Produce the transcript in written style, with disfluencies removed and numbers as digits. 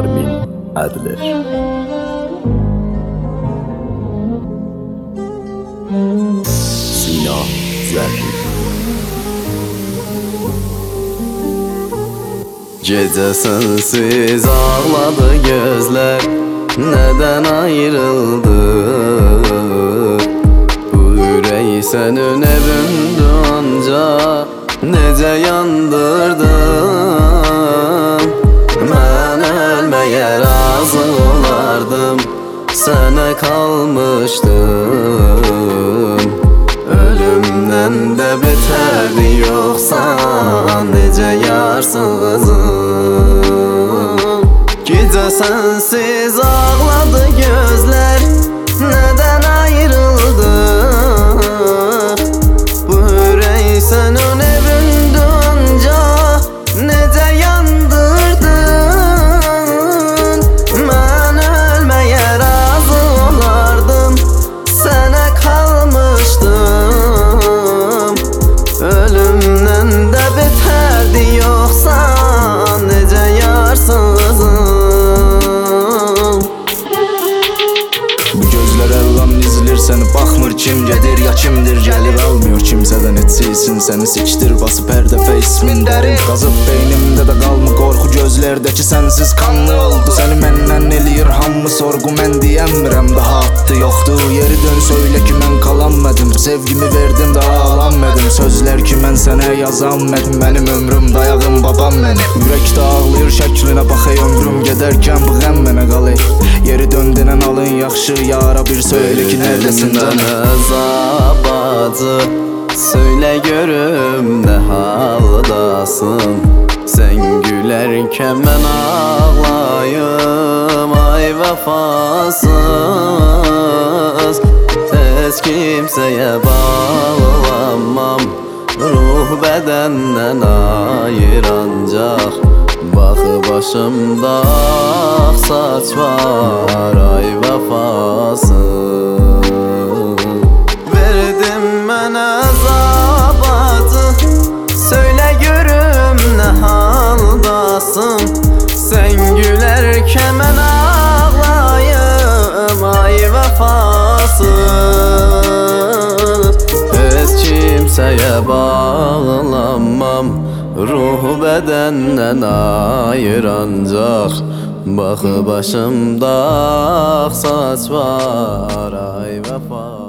Armin Adler. Sina Zerrin. Gece sensiz ağladı gözler, neden ayrıldı? Bu yüreği senin evinde anca nece yandırdın? Ben ölmeye razı olardım, sana kalmıştım. Ölümden de beterdi yoksa nece yarsızım. Gece sensiz ağladı gözler, neden ayrıldı? Bu yüreği senin evinde anca nece yandırdın? Ben ölmeye razı olardım, sana kalmıştım. Ölümden de beterdi yoksa nece yarsızım. Bu gözler Allah'ım izler seni, bakmır kim gelir ya kimdir gelir, almıyor kimseden etsin seni, siktir basıp her defa ismin derin. Kazıp beynimde de kalma korku, gözlerdeki sensiz kanlı oldu. Seni menden eləyir hamı sorgu, mən deyəmirəm daha attı yoktu. Yeri dön söyle ki mən qalanmadım, sevgimi verdim daha alanmadım. Sözler ki mən sənə yazanmadım, benim ömrüm dayağım babam benim. Yürekdə ağlayır şəklinə bax ey ömrüm gedərkən bu qəm mənə qalır. Yeri dön denən alın yaxşı yara, bir söyle ki neredesin canım? Zabacı söyle görüm ne haldasın? Sen gülerken ben ağlayım, ay vefasız. Hiç kimseye bağlanmam, ruh bedenden ayır ancak. Bak başımda saç var, ay vefasız. Verdim mənə zabatı, söyle görüm ne haldasın? Sen gülerken ben ağlayım, ay vefasız. Hiç kimseye bağlanmam, ruh bedenden ayır ancak. Bak başımda saç var, ay vefa.